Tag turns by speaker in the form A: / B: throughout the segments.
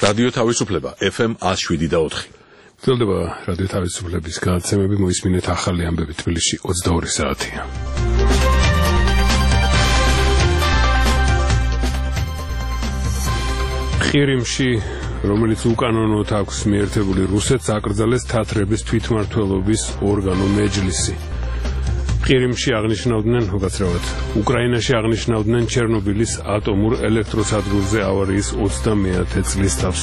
A: რადიო თავისუფლება FM 107.4.
B: გრძელდება რადიო თავისუფლების გადაცემები, მოისმინეთ ახალი ამბები თბილისში 22 საათია. ყირიმში, რომელიც უკანონოდ აქვს მიერთებული რუსეთს, აკრძალეს თათრების თვითმმართველობის ორგანო მეჯლისი. ყირიმში აღნიშნავდნენ, უკაცრავად, უკრაინაში აღნიშნავდნენ ჩერნობილის ატომურ ელექტროსადგურზე ავარიის 30-ე წლის თავს.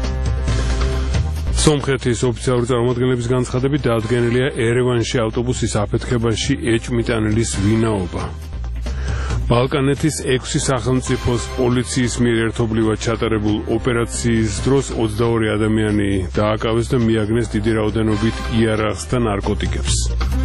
B: სომხეთის ოფიციალური წარმომადგენლების განცხადებით დაადგენილია ერევანში ავტობუსის აფეთქებაში ეჭვმიტანილის ვინაობა. ბალკანეთის 6 სახელმწიფოს პოლიციის მიერ ერთობლივად ჩატარებულ ოპერაციის დროს 22 ადამიანი დააკავეს და მიაგნეს დიდი რაოდენობით იარაღს და ნარკოტიკებს.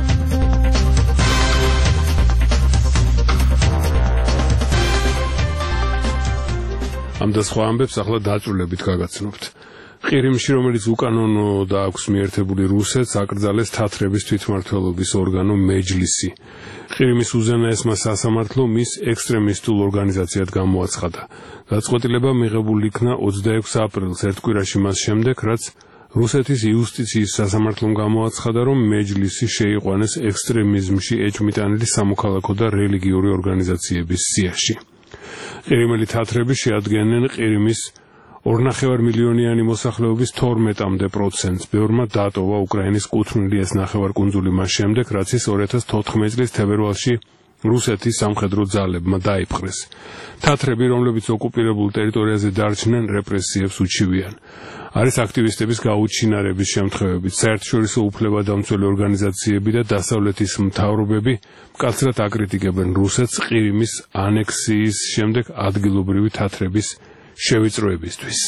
B: ამ და სხვა ამბებს ახლა დაწვრილებით გაგაცნობთ. ყირიმში, რომელიც უკანონოდ აქვს მიერთებული რუსეთს, აკრძალეს თათრების თვითმმართველობის ორგანო მეჯლისი. ყირიმის უზენაესმა სასამართლომ მის ექსტრემისტულ ორგანიზაციად გამოაცხადა. გადაწყვეტილება მიღებული იქნა 26 აპრილს, ერთ კვირაში მას შემდეგ, რაც რუსეთის იუსტიციის სასამართლომ გამოაცხადა, რომ მეჯლისი შეიყვანეს ექსტრემიზმში ეჭვმიტანილი სამოქალაქო და რელიგიური ორგანიზაციების სიაში. ყირიმელი თათრები შეადგენენ ყირიმის 2,5 მილიონიანი მოსახლეობის 12-მდე პროცენტს. ბევრმა დატოვა უკრაინის კუთვნილი ეს ნახევარკუნძული მას შემდეგ, რაც ის 2014 წლის თებერვალში რუსეთის სამხედრო ძალებმა დაიპყრეს. თათრები, რომლებიც ოკუპირებულ ტერიტორიაზე დარჩნენ, რეპრესიებს უჩივიან. არის აქტივისტების გაუჩინარების შემთხვევებით, საერთაშორისო უფლებადამცველი ორგანიზაციები და დასავლეთის მთავრობები მკაცრად აკრიტიკებენ რუსეთს ყირიმის ანექსიის შემდეგ ადგილობრივი თათრების შევიწროებისთვის.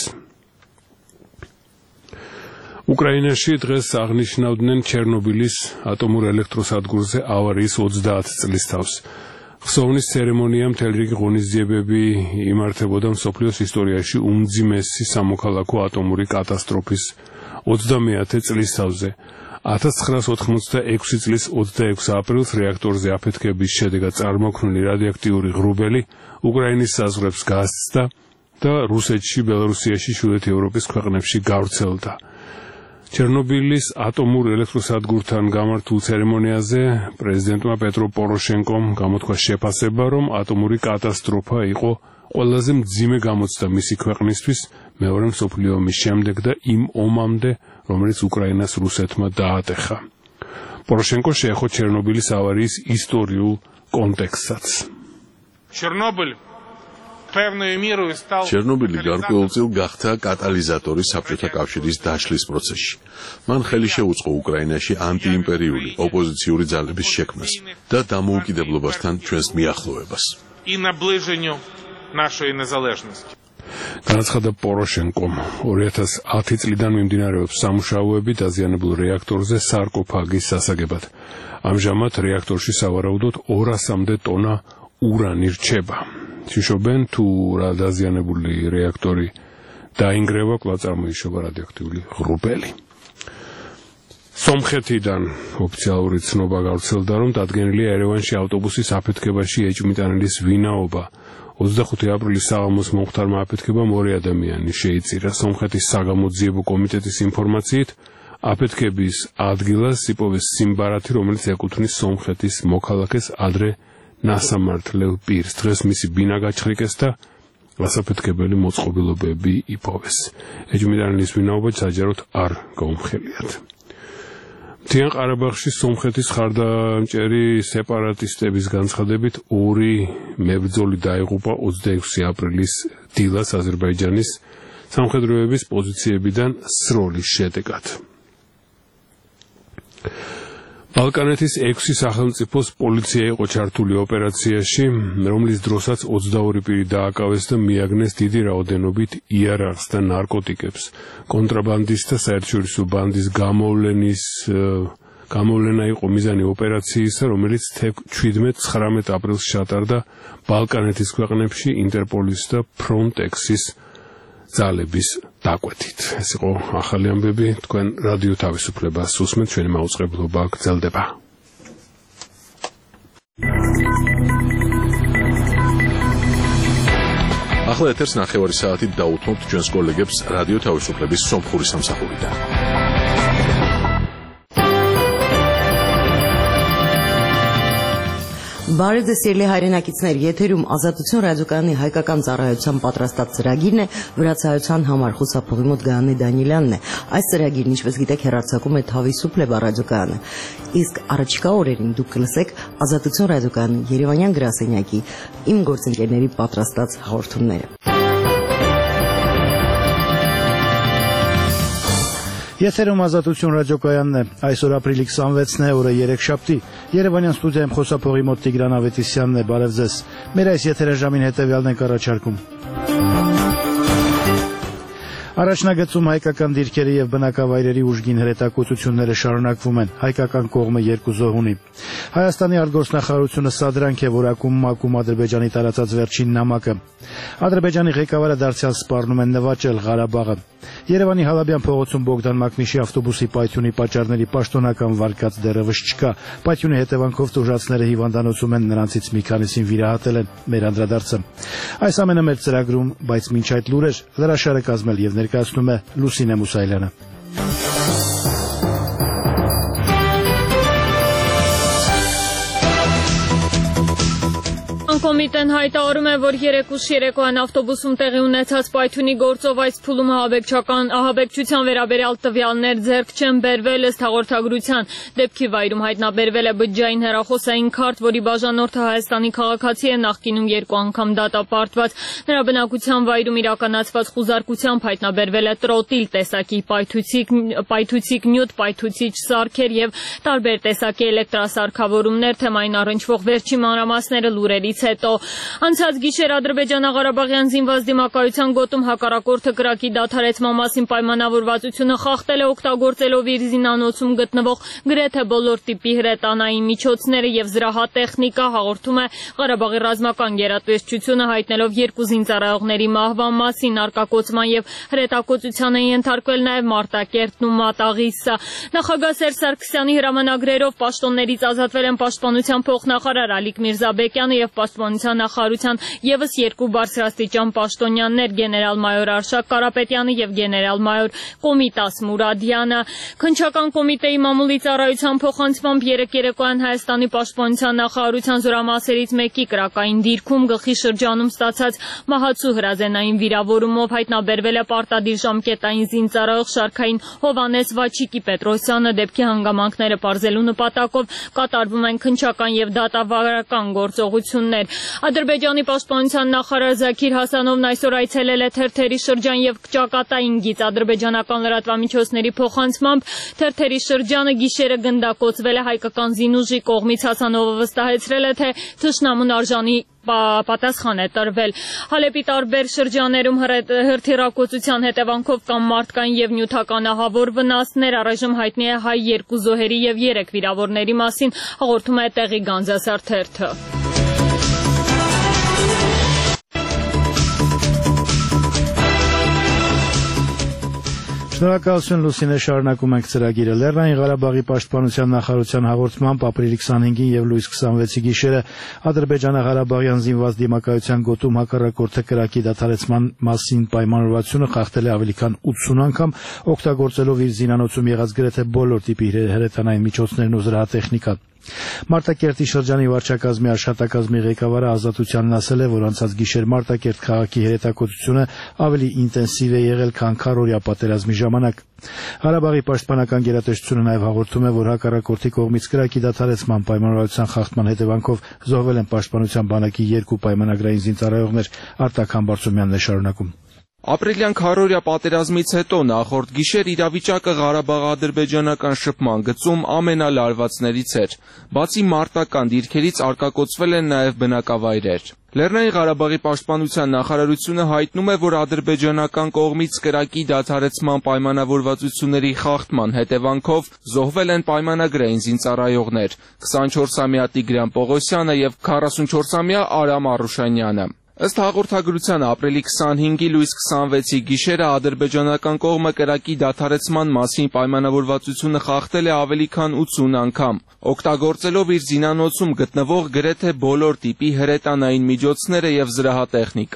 B: უკრაინაში დღეს აღნიშნავდნენ ჩერნობილის ატომურ ელექტროსადგურზე ავარიის 30 წლის თავს. ხსოვნის ცერემონია მთელი რიგი ღონისძიებები იმართებოდა მსოფლიოს ისტორიაში უმძიმესი სამოქალაქო ატომური კატასტროფის 30-ე წლის თავზე. 1986 წლის 26 აპრილს რეაქტორზე აფეთქების შედეგად წარმოქმნილი რადიოაქტიური ღრუბელი უკრაინის საზღვრებს გასცდა და რუსეთში, ბელორუსიაში, ჩრდილოეთ ევროპის ქვეყნებში გავრცელდა. ჩერნობილის ატომურ ელექტროსადგურთან გამართულ ცერემონიაზე პრეზიდენტმა პეტრო პოროშენკომ გამოთქვა შეფასება, რომ ატომური კატასტროფა იყო ყველაზე მძიმე გამოცდა მისი ქვეყნისთვის მეორე მსოფლიო ომის შემდეგ და იმ ომამდე, რომელიც უკრაინას რუსეთმა დაატეხა. პოროშენკო შეეხო ჩერნობილის ავარიის ისტორიულ კონტექსტსაც.
A: ჩერნობილი გარკვეულწილ გახდა კატალიზატორი საბჭოთა კავშირის დაშლის პროცესში. მან ხელი შეუწყო უკრაინაში ანტიიმპერიული ოპოზიციური ძალების შექმნას და დამოუკიდებლობასთან ჩვენს მიახლოვებას.
B: განაცხადა პოროშენკომ, 2010 წლიდან მიმდინარეობს სამუშაოები დაზიანებულ რეაქტორზე სარკოფაგის სასაგებად. ამჟამად რეაქტორში სავარაუდოდ 200-მდე ტონა ურანი რჩება. შიშობენ თუ რა დაზიანებული რეაქტორი დაინგრევა, კვლავ წარმოიშობა რადიოაქტიული ღრუბელი. სომხეთიდან ოფიციალური ცნობა გავრცელდა, რომ დადგენილია ერევანში ავტობუსის აფეთქებაში ეჭვმიტანილის ვინაობა. 25 აპრილის საღამოს მომხდარმა აფეთქებამ 2 ადამიანი შეიწირა. სომხეთის საგამოძიებო კომიტეტის ინფორმაციით, აფეთქების ადგილას იპოვეს სიმბარათი, რომელიც ეკუთვნის სომხეთის მოქალაქეს ადრე ნასამართლელ პირს. დღეს მისი ბინა გაჩხრიკეს და გასაფეთქებელი მოწყობილობები იპოვეს. ეჭვმიტანილის ვინაობა საჯაროდ არ გაუმხელიათ. მთიან ყარაბაღში სომხეთის ხარდამჭერი სეპარატისტების განცხადებით 2 მებრძოლი დაიღუპა 26 აპრილის დილას აზერბაიჯანის სამხედროების პოზიციებიდან სროლის შედეგად. ბალკანეთის 6 სახელმწიფოს პოლიცია იყო ჩართული ოპერაციაში, რომლის დროსაც 22 პირი დააკავეს და მიაგნეს დიდი რაოდენობით იარაღს და ნარკოტიკებს. კონტრაბანდისტთა საერთაშორისო ბანდის გამოვლენა იყო მიზანი ოპერაციისა, რომელიც 17-19 აპრილს ჩატარდა ბალკანეთის ქვეყნებში ინტერპოლის და ფრონტექსის ძალების დაკვეთით. ეს იყო ახალი ამბები, თქვენ რადიო თავისუფლებას უსმენთ, ჩვენი მაუწყებლობა გრძელდება.
A: ახლა ეთერს 9 საათით დაუთმობთ ჩვენს კოლეგებს რადიო თავისუფლების სომხური სამსახურიდან.
C: Բարև ձեզ սիրելի հայրենակիցներ, եթերում Ազատություն ռադիոկայանի հայկական ծառայության պատրաստած ծրագիրն է, վրացայության համար խուսափողի մոտ Գայանե Դանիելյանն է։ Այս ծրագիրն, ինչպես գիտեք, հեռարձակում է Թավիսուփլե ռադիոկայանը։ Իսկ առաջիկա օրերին դուք կլսեք Ազատություն ռադիոկայանի Երևանյան գրասենյակի իմ գործընկերների պատրաստած հաղորդումները։
D: Եթերում Ազատություն ռադիոկայանն է, այսօր ապրիլի 26-ն է, օրը երեքշաբթի, Երևանյան ստուդիայում խոսափողի մոտ Տիգրան Ավետիսյանն է, բարև ձեզ, մեր այս եթերաժամին հետևյալն ենք առաջարկում։ Առաջնագծում հայկական դիրքերի և բնակավայրերի ուժգին հրետակոծությունները շարունակվում են, հայկական կողմը 2 զոհ ունի։ Հայաստանի արտգործնախարարությունը սադրանք է որակում մակում Ադրբեջանի տարածած վերջին նամակը։ Ադրբեջանի ղեկավարը դարձյալ սպառնում են նվաճել Ղարաբաղը։ Երևանի Հալաբյան փողոցում Բոգդան Մակնիշի ավտոբուսի պայթյունի պատճառների պաշտոնական վարկած դեռևս չկա։ Պայթյունի հետևանքով տուժածները հիվանդանոցում են, նրանցից մի քանիսին վիրահատել են։ Մեր անդրադարձը։ Այս ամենը մեր ծրագրում, բայց մինչ այդ լուրեր լրաշարը կազմել եւ ներկայացնում է Լուսինե Մուսայելյանը։
E: Կոմիտեն հայտարարում է, որ 3 երեկոյան ավտոբուսում տեղի ունեցած պայթյունի գործով այս փուլում ահաբեկչության վերաբերյալ տվյալներ ձեռք չեն բերվել, ըստ հաղորդագրության։ Դեպքի վայրում հայտնաբերվել է բջջային հեռախոսային քարտ, որի բաժանորդը Հայաստանի քաղաքացի է, նախկինում 2 անգամ դատապարտված։ Նրա բնակության վայրում իրականացված խուզարկությամբ հայտնաբերվել է տրոտիլ տեսակի պայթուցիկ նյութ, պայթուցիչ սարքեր եւ տարբեր տեսակի էլեկտրասարքավորումներ, թեմային առնչվող վերջին մանրամասները լուրերից հետո անցած գիշեր Ադրբեջանա-Ղարաբաղյան զինված դիմակայության գոտում հակառակորդը կրակի դադարեցման մասին պայմանավորվածությունը խախտել է, օգտագործելով իր զինանոցում գտնվող գրեթե բոլոր տիպի հրետանային միջոցները եւ զրահատեխնիկա, հաղորդում է Ղարաբաղի ռազմական գերատեսչությունը, հայտնելով 2 զինծառայողների մահվան մասին, արկակոծման եւ հրետակոծության են ենթարկվել նաեւ Մարտակերտն ու Մատաղիսը։ Նախագահ Սերժ Սարգսյանի հրամանագրերով պաշտոններից ազատվել են պաշտպանության փոխնախարար Ալիկ Միրզաբեկյանը եւ պաշտպանության նախարարության եւս 2 բարձրաստիճան պաշտոնյաներ՝ գեներալ-մայոր Արշակ Կարապետյանը եւ գեներալ-մայոր Կոմիտաս Մուրադյանը։ Քննչական կոմիտեի մամուլի ծառայության փոխանցմամբ 3 երեկոյան Հայաստանի պաշտպանության նախարարության զորամասերից մեկի կրակային դիրքում գլխի շրջանում ստացած մահացու հրազենային վիրավորումով հայտնաբերվել է պարտադիր ժամկետային զինծառայող շարքային Հովանես Վաչիկի Պետրոսյանը։ Դեպքի հանգամանքները պարզելու նպատակով կատարվում են քննչական եւ դատավարական գործողություններ։ Ադրբեջանի պաշտպանության նախարար Զաքիր Հասանովն այսօր այցելել է Թերթերի շրջան եւ ճակատային գիծ ադրբեջանական լրատվամիջոցների փոխանցմամբ Թերթերի շրջանը գիշերը գնդակոծվել է հայկական զինուժի կողմից։ Հասանովը վստահեցրել է, թե թշնամուն արժանի պատասխան է տրվել։ Հալեպի տարբեր շրջաներում հրթիռակոծության հետևանքով կան մարդկային եւ նյութական ահավոր վնասներ, առայժմ հայտնի է հայ 2 զոհերի եւ 3 վիրավորների մասին, հաղորդում է տեղի Գանձասար թերթը։
D: Շնորհակալություն Լուսինե, շարունակում ենք ծրագիրը։ Լեռնային Ղարաբաղի պաշտպանության նախարարության հաղորդմամբ ապրիլի 25-ին եւ լույս 26-ի գիշերը Ադրբեջանա-Ղարաբաղյան զինված դիմակայության գոտում հակառակորդը կրակի դադարեցման մասին պայմանավորվածությունը խախտել է ավելի քան 80 անգամ, օգտագործելով իր զինանոցում եղած գրեթե բոլոր տիպի հրետանային միջոցներն ու զրահատեխնիկան։ Մարտակերտի շրջանի վարչակազմի աշխատակազմի ղեկավարը Ազատությանն ասել է, որ անցած գիշեր Մարտակերտ քաղաքի հրետակոծությունը ավելի ինտենսիվ է եղել, քան քառօրյա պատերազմի ժամանակ։ Ղարաբաղի պաշտպանական գերատեսչությունը նաև հաղորդում է, որ հակառակորդի կողմից կրակի դադարեցման պայմանավորվածության խախտման հետևանքով զոհվել են պաշտպանության բանակի 2 պայմանագրային զինծառայողներ։ Արտակ Համբարձումյանն է շարունակում։
F: Ապրիլյան քառօրյա պատերազմից հետո նախորդ գիշեր իրավիճակը Ղարաբաղ-ադրբեջանական շփման գծում ամենալարվածներից էր։ Բացի մարտական դիրքերից արկակոծվել են նաև բնակավայրեր։ Լեռնային Ղարաբաղի պաշտպանության նախարարությունը հայտնում է, որ ադրբեջանական կողմից կրակի դադարեցման պայմանավորվածությունների խախտման հետևանքով զոհվել են պայմանագրային զինծառայողներ 24-ամյա Տիգրան Պողոսյանը եւ 44-ամյա Արամ Արուշանյանը։ Ըստ հաղորդագրության ապրիլի 25-ի լույս 26-ի գիշերը ադրբեջանական կողմը կրակի դադարեցման մասին պայմանավորվածությունը խախտել է ավելի քան 80 անգամ, օգտագործելով իր զինանոցում գտնվող գրեթե բոլոր տիպի հրետանային միջոցները եւ զրահատեխնիկա։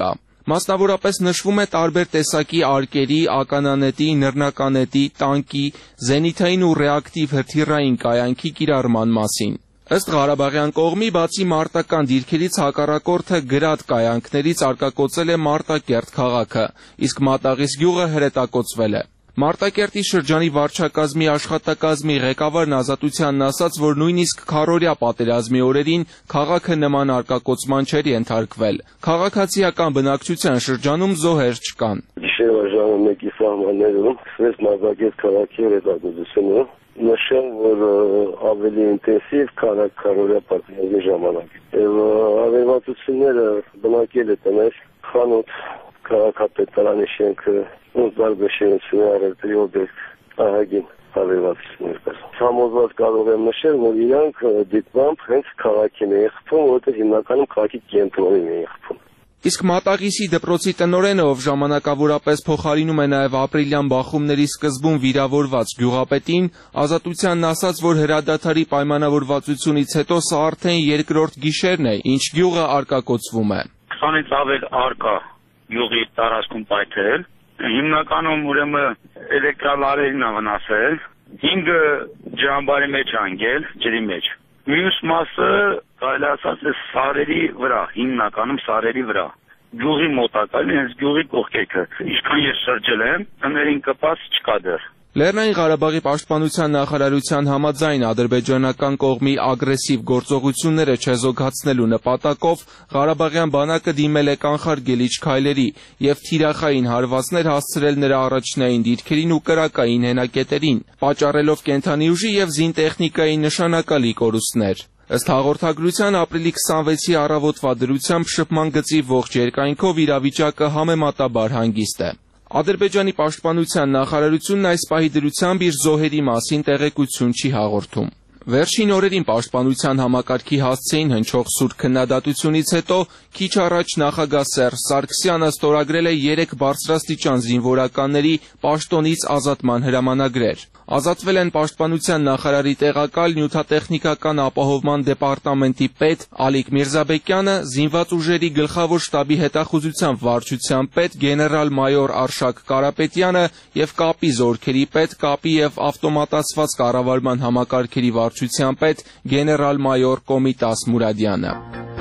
F: Մասնավորապես նշվում է տարբեր տեսակի արկերի, ականանետի, նռնականետի, տանկի, զենիթային ու ռեակտիվ հրթիռային կայանքի կիրառման մասին։ Ըստ Ղարաբաղյան կողմի, բացի մարտական դիրքերից հակառակորդը գրադ կայանքներից արկակոծել է Մարտակերտ քաղաքը, իսկ Մատաղիս գյուղը հրետակոծվել է։ Մարտակերտի շրջանի վարչակազմի աշխատակազմի ղեկավարն Ազատությանն ասաց, որ նույնիսկ քառօրյա պատերազմի օրերին քաղաքը նման արկակոծման չէր ենթարկվել։ Քաղաքացիական բնակչության շրջանում զոհեր չկան։
G: Գիշերվա ժամը 1-ի սահմաններում սկսվեց Մարտակերտ քաղաքի հրետակոծությունը։ Նշեմ, որ ավելի ինտենսիվ քառօրյա պատերազմի ժամանակ։ Եվ ավերվածությունները բնակել է տներ, խանութ, քաղաքապետարանի շենքը, ու տարբեր շինություններ արել օբյեկտ ահագին ավերվածություններ կար։ Համոզված կարող եմ նշել, որ իրանք դիտմամբ հենց քաղաքին էին խփում, որովհետև հիմնականում քաղաքի կենտրոնին էին խփում։
F: Իսկ Մատաղիսի դպրոցի տնօրենը, ով ժամանակավորապես փոխարինում է նաև ապրիլյան բախումների սկզբում վիրավորված գյուղապետին, Ազատությանն ասաց, որ հրադադարի պայմանավորվածությունից հետո սա արդեն երկրորդ գիշերն է, ինչ գյուղը արկակոծվում է։
H: 20-ից ավել արկա գյուղի տարածքում պայթել, հիմնականում ուրեմն էլեկտրալարերին է վնասել, 5 ջրամբարի մեջ անգել, ջրի մեջ։ Մյուս մասը կարելի ասած է սարերի վրա, հիմնականում սարերի վրա։ Գյուղի մոտակայքն հենց գյուղի կողքերը։ Ինչքան ես շրջել եմ, տներին կպած չկա դեռ։
F: Լեռնային Ղարաբաղի պաշտպանության նախարարության համաձայն ադրբեջանական կողմի ագրեսիվ գործողությունները չեզոքացնելու նպատակով Ղարաբաղյան բանակը դիմել է կանխարգելիչ քայլերի և թիրախային հարվածներ հասցրել նրա առաջնային դիրքերին ու կրակային հենակետերին, պատճառելով կենդանի ուժի և զինտեխնիկայի նշանակալի կորուստներ։ Ըստ հաղորդագրության ապրիլի 26-ի առավոտվա դրությամբ շփման գծի ողջ երկայնքով իրավիճակը համեմատաբար հանգիստ է։ Ադրբեջանի պաշտպանության նախարարությունն այս պահի դրությամբ իր զոհերի մասին տեղեկություն չի հաղորդում։ Վերջին օրերին պաշտպանության համակարգի հասցեին հնչող սուր քննադատությունից հետո քիչ առաջ նախագահ Սերժ Սարգսյանը ստորագրել է 3 բարձրաստիճան զինվորականների պաշտոնից ազատման հրամանագրեր։ Ազատվել են պաշտպանության նախարարի տեղակալ նյութատեխնիկական ապահովման դեպարտամենտի պետ Ալիկ Միրզաբեկյանը, զինված ուժերի գլխավոր շտաբի հետախուզության վարչության պետ գեներալ-մայոր Արշակ Կարապետյանը և կապի զորքերի պետ, կապի և ավտոմատացված կառավարման համակարգերի վարչության պետ գեներալ-մայոր Կոմիտաս Մուրադյանը։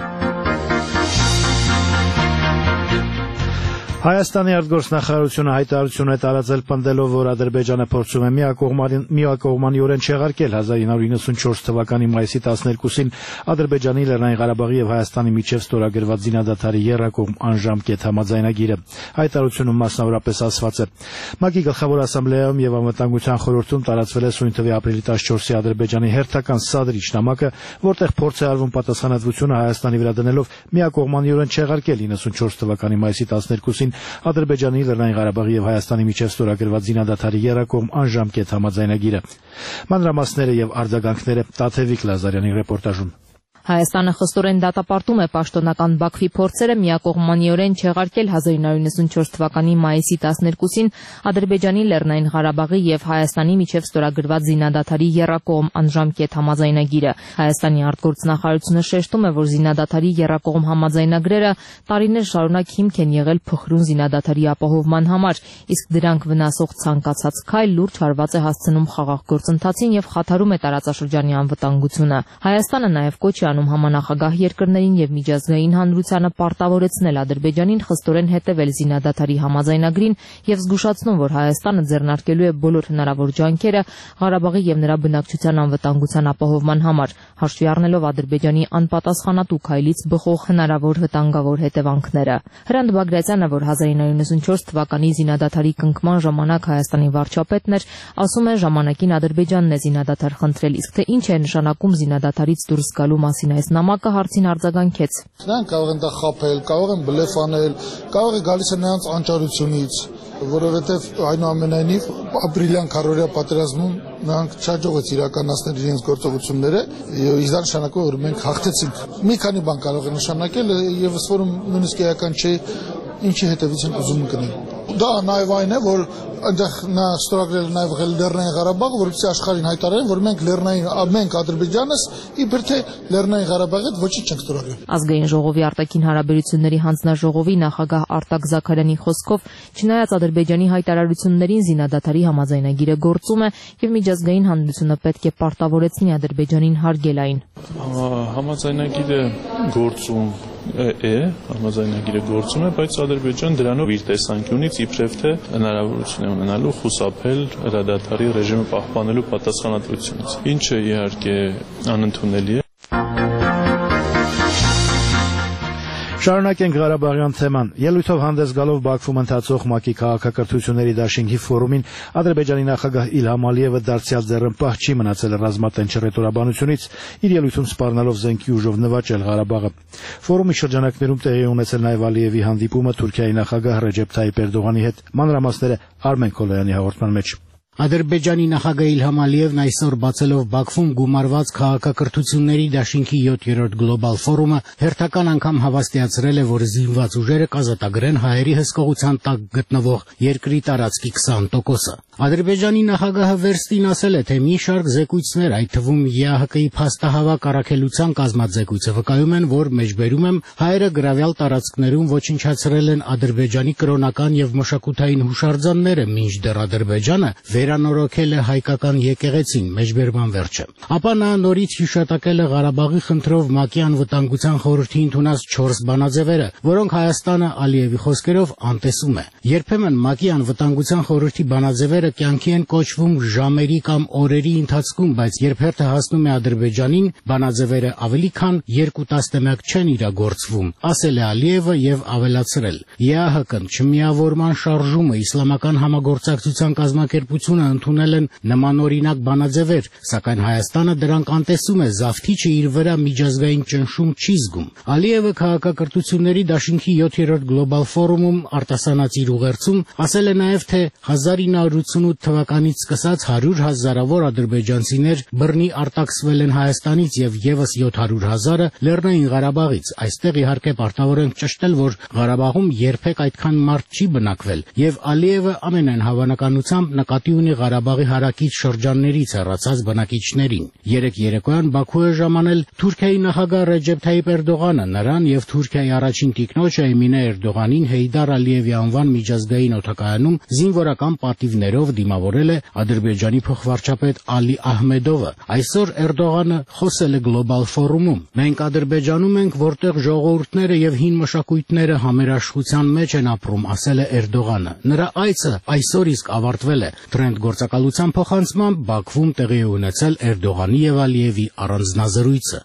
D: Հայաստանի արտգործնախարարությունը հայտարարություն է տարածել պնդելով, որ Ադրբեջանը փորձում է միակողմանիորեն չեղարկել 1994 թվականի մայիսի 12-ին Ադրբեջանի, Լեռնային Ղարաբաղի և Հայաստանի միջև ստորագրված զինադադարի եռակողմ անժամկետ համաձայնագիրը։ Հայտարարությունում մասնավորապես ասված է. ՄԱԿ-ի գլխավոր ասամբլեայում և Անվտանգության խորհրդում տարածվել է սույն թվականի ապրիլի 14-ի Ադրբեջանի հերթական սադրիչ նամակը, որտեղ փորձ է արվում պատասխանատվությունը Հայաստանի վրա դնելով միակողմանիորեն չեղարկել 94 թվականի մայիսի 12-ին Ադրբեջանի, Լեռնային Ղարաբաղի և Հայաստանի միջև ստորագրված զինադադարի եռակողմ անժամկետ համաձայնագիրը։ Մանրամասները և արձագանքները Տաթևիկ Լազարյանի ռեպորտաժում։
I: Հայաստանը խստորեն դատապարտում է պաշտոնական Բաքվի փորձերը միակողմանիորեն չեղարկել 1994 թվականի մայիսի 12-ին Ադրբեջանի, Լեռնային Ղարաբաղի և Հայաստանի միջև ստորագրված զինադադարի եռակողմ անժամկետ համաձայնագիրը։ Հայաստանի արտգործնախարարությունը շեշտում է, որ զինադադարի եռակողմ համաձայնագրերը տարիներ շարունակ հիմք են եղել փխրուն զինադադարի ապահովման համար, իսկ դրանք վնասող ցանկացած քայլ լուրջ հարված է հասցնում խաղաղ գործընթացին և խաթարում է տարածաշրջանի անվտանգությունը։ Հայաստանը նաև կոչ է անում համանախագահ երկրներին և միջազգային հանրությանը պարտավորեցնել Ադրբեջանին խստորեն հետևել զինադադարի համաձայնագրին և զգուշացնում, որ Հայաստանը ձեռնարկելու է բոլոր հնարավոր ջանքերը Ղարաբաղի և նրա բնակչության անվտանգության ապահովման համար, հաշվի առնելով Ադրբեջանի անպատասխանատու քայլից բխող հնարավոր վտանգավոր հետևանքները։ Հրանտ Բագրատյանը, որ 1994 թվականի զինադադարի կնքման ժամանակ Հայաստանի վարչապետն էր, ասում է, ժամանակին Ադրբեջանն է զինադադար խնդրել, իսկ թե ինչ է նշանակում զինադադարից դուրս գալու մասին այս նամակը հարցին արձագանքեց։
J: Նրանք կարող են դա խաբել, կարող են բլեֆ անել, կարող է գալիս է նրանց անճարությունից, որովհետև այնուամենայնիվ ապրիլյան քառօրյա պատերազմում նրանք չհաջողվեց իրականացնել իրենց գործողությունները, իսկ դա նշանակում է, որ մենք հաղթեցինք։ Մի քանի բան կարող է նշանակել, եւ ըստ որում նույնիսկ էական չէ ինչի հետևից են ուզում ընկնել։ Դա նաև այն է, որ այնտեղ նա ստորագրել նաև Լեռնային Ղարաբաղը, որովհետեւ աշխարհին հայտարարեն, որ մենք Ադրբեջանս իբր թե Լեռնային Ղարաբաղի հետ ոչինչ չենք ստորագրել։
I: Ազգային ժողովի արտաքին հարաբերությունների հանձնաժողովի նախագահ Արտակ Զաքարյանի խոսքով, չնայած Ադրբեջանի հայտարարություններին զինադադարի համաձայնագիրը գործում է եւ միջազգային հանրությունը պետք է պարտավորեցնի Ադրբեջանին հարգել այն։
K: Համաձայնագիրը գործում է, բայց Ադրբեջան դրանով իր տեսանկյունից իբրև թե հնարավորություն է ունենալու խուսափել հրադադարի ռեժիմը պահպանելու պատասխանատվությունից, ինչը իհարկե անընդունելի է։
D: Շարունակենք Ղարաբաղյան թեման։ Ելույթով հանդես գալով Բաքվում ընթացող ՄԱԿ-ի քաղաքակրթությունների դաշինքի ֆորումին Ադրբեջանի նախագահ Իլհամ Ալիևը դարձյալ ձեռնպահ չի մնացել ռազմատենչ ռետորաբանությունից, իր ելույթում սպառնալով զենքի ուժով նվաճել Ղարաբաղը։ Ֆորումի շրջանակներում տեղի ունեցել նաև Ալիևի հանդիպումը Թուրքիայի նախագահ Ռեջեփ Թայիպ Էրդողանի հետ։ Մանրամասները Արմեն Քոլոյանի հաղորդման մեջ։
L: Ադրբեջանի նախագահ Իլհամ Ալիևն այսօր բացելով Բաքվում գումարված քաղաքակրթությունների դաշինքի 7-րդ գլոբալ ֆորումը հերթական անգամ հավաստիացրել է, որ զինված ուժերը կազատագրեն հայերի հսկողության տակ գտնվող երկրի տարածքի 20%-ը։ Ադրբեջանի նախագահը վերստին ասել է, թե մի շարք զեկույցներ, այդ թվում ԵԱՀԿ-ի փաստահավաք առաքելության կազմած վկայում են, որ մեջբերում եմ հայերը գրավյալ տարածքներում ոչնչացրել են Ադրբեջանի կրոնական եւ մշակութային հուշարձանները, մինչդեռ Ադրբեջանը վերանորոգել է հայկական եկեղեցին, մեջբերման վերջը։ Ապա նա նորից հիշատակել է Ղարաբաղի խնդրով ՄԱԿ-ի անվտանգության խորհրդի ընդունած 4 բանաձևերը, որոնք Հայաստանը Ալիևի խոսքերով անտեսում է։ Երբեմն ՄԱԿ-ի անվտանգության խորհրդի բանաձևերը կյանքի են կոչվում ժամերի կամ օրերի ընթացքում, բայց երբ հերթը հասնում է Ադրբեջանին, բանաձևերը ավելի քան 2 տասնամյակ չեն իրագործվում, ասել է Ալիևը եւ ավելացրել. ԵԱՀԿ-ն չմիավորման շարժումը, իսլամական համագործակցության կազմակերպությունը ընդունել են նմանօրինակ բանաձևեր, սակայն Հայաստանը դրանք անտեսում է, զավթիչը իր վրա միջազգային ճնշում չի զգում։ Ալիևը քաղաքակրթությունների դաշինքի 7-րդ գլոբալ ֆորումում արտասանած իր ուղերձում ասել է նաև, թե 1988 թվականից սկսած 100,000-ավոր ադրբեջանցիներ բռնի արտաքսվել են Հայաստանից եւ եւս 700,000-ը Լեռնային Ղարաբաղից։ Այստեղ իհարկե պարտավոր ենք ճշտել, որ Ղարաբաղում երբեք այդքան մարդ չի բնակվել, եւ Ալիևը ամենայն հավանականությամբ նկատի ունի Ղարաբաղի հարակից շրջաններից հեռացած բնակիչներին։ Երեք երեկոյան Բաքու է ժամանել Թուրքիայի նախագահ Ռեջեփ Թայիպ Էրդողանը, նրան եւ Թուրքիայի առաջին տիկնոջ Էմինե Էրդողանին Հեյդար Ալիևի անվան միջազգային օդակայանում զինվորական պատիվներով դիմավորել է Ադրբեջանի փոխվարչապետ Ալի Ահմեդովը։ Այսօր Էրդողանը խոսել է գլոբալ ֆորումում։ Մենք Ադրբեջանում ենք, որտեղ ժողովուրդները եւ հին մշակույթները համերաշխության մեջ են ապրում, ասել է Էրդողանը։ Նրա այցը այսօր իսկ ավարտվել է։ Տրենդ գործակալության փոխանցմամբ Բաքվում տեղի է ունեցել Էրդողանի եւ Ալիևի առանձնազրույցը։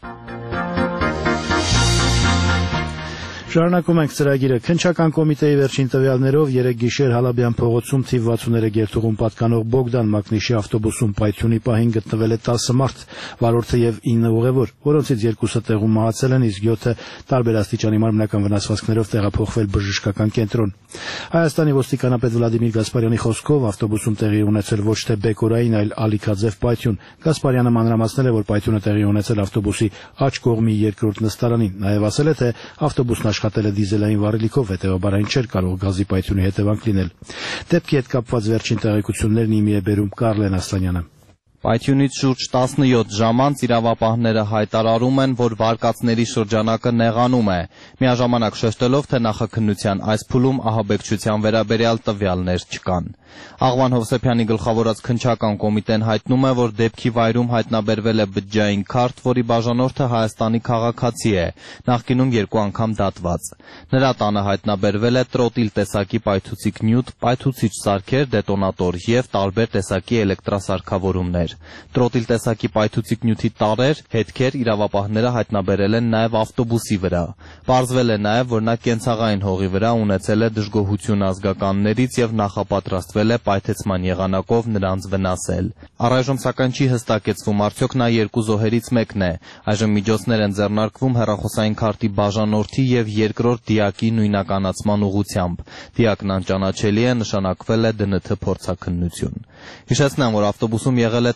D: Շարունակում ենք ծրագիրը։ Քննչական կոմիտեի վերջին տվյալներով երեկ գիշեր Հալաբյան փողոցում թիվ 63 գերթուղում պատկանող Բոգդան Մակնիշի ավտոբուսում պայթյունի պահին գտնվել է 10 մարդ, վարորդը եւ 9 ուղևոր, որոնցից 2-ը տեղում մահացել են, իսկ 7-ը տարբեր աստիճանի մարմնական վնասվածքներով տեղափոխվել բժշկական կենտրոն։ Հայաստանի ոստիկանապետ Վլադիմիր Գասպարյանի խոսքով ավտոբուսում տեղի ունեցել ոչ թե բեկորային, այլ ալիքաձև պայթյուն։ Գասպարյանը մանրամասնել է, որ պայթյունը տեղի ունեցել ավտոբուսի աջ կողմի երկրորդ նստարանին։ Նաեւ ասել է, թե ավտոբուսն աշխատել է դիզելային վառելիքով, հետևաբար այն չէր կարող գազի պայթյունի հետևանք լինել։ Դեպքի հետ կապված վերջին տեղեկություններն իմի է բերում Կարլեն Ասլանյանը։
F: Պայթյունից շուրջ 17 ժամ անց իրավապահները հայտարարում են, որ վարկածների շրջանակը նեղանում է, միաժամանակ շեշտելով, թե նախաքննության այս փուլում ահաբեկչության վերաբերյալ տվյալներ չկան։ Աղվան Հովսեփյանի գլխավորած քննչական կոմիտեն հայտնում է, որ դեպքի վայրում հայտնաբերվել է բջջային քարտ, որի բաժանորդը Հայաստանի քաղաքացի է, նախկինում 2 անգամ դատված։ Նրա տանը հայտնաբերվել է տրոտիլ տեսակի պայթուցիկ նյութ, պայթուցիչ սարքեր, դետոնատոր եւ տարբեր տեսակի էլեկտրասարքավորումներ։ Տրոտիլ տեսակի պայթուցիկ նյութի տարրեր, հետքեր իրավապահները հայտնաբերել են նաև ավտոբուսի վրա։ Պարզվել է նաև, որ նա կենցաղային հողի վրա ունեցել է դժգոհություն ազգականներից եւ նախապատրաստվել է պայթեցման եղանակով նրանց վնասել։ Առայժմ սակայն չի հստակեցվում, արդյոք նա 2 զոհերից մեկն է։ Այժմ միջոցներ են ձեռնարկվում հեռախոսային քարտի բաժանորդի եւ երկրորդ դիակի նույնականացման ուղղությամբ։ Դիակն անճանաչելի է, նշանակվել է ԴՆԹ փորձաքննություն։ Հիշեցնեմ, որ ավտոբուսում եղել է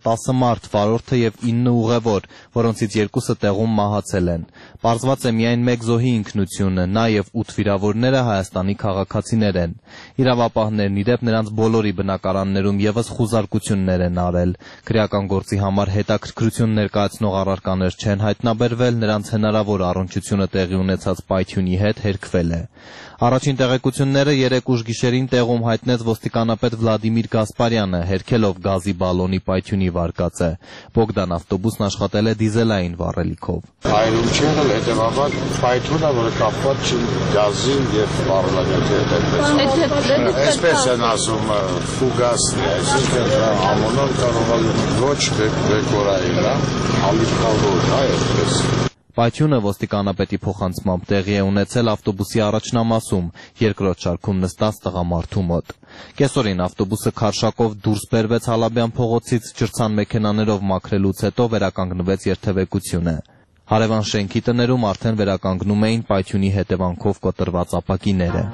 M: 10 մարդ, վարորդը եւ 9 ուղևոր, որոնցից 2-ը տեղում մահացել են։ Պարզված է միայն 1 զոհի ինքնությունը, նա եւ 8 վիրավորները Հայաստանի քաղաքացիներ են։ Իրավապահներն իրեւ նրանց բոլորի բնակարաններում եւս խուզարկություններ են արել։ Քրեական գործի համար հետաքրքրություն ներկայացնող առարկաներ չեն հայտնաբերվել, նրանց հնարավոր առնչությունը տեղի ունեցած պայթյունի հետ հերքվել է։ Առաջին տեղեկությունները 3 ուշ գիշերին տեղում հայտնեց ոստիկանապետ Վլադիմիր Գասպարյանը, հերքելով գազի բալոնի պայթյունի վարկածը։ Բոգդան ավտոբուսն աշխատել է դիզելային վառելիքով։
N: Այրում չի եղել, հետևաբար պայթյունը, որը կապված չի գազին եւ վառելակի հետ։ Այսպես են ասում ֆուգասն, այսինքն ամոնոն կարող է ոչ բեկորային, ալիքավոր, այսպես։
M: Պայթյունը ոստիկանապետի փոխանցմամբ տեղի է ունեցել ավտոբուսի առաջնամասում, երկրորդ շարքում նստած տղամարդու մոտ։ Կեսօրին ավտոբուսը քարշակով դուրս բերվեց Հալաբյան փողոցից, ջրցան մեքենաներով մաքրելուց հետո վերականգնվեց երթևեկությունը։ Հարևան շենքի տներում արդեն վերականգնում էին պայթյունի հետևանքով կոտրված ապակիները։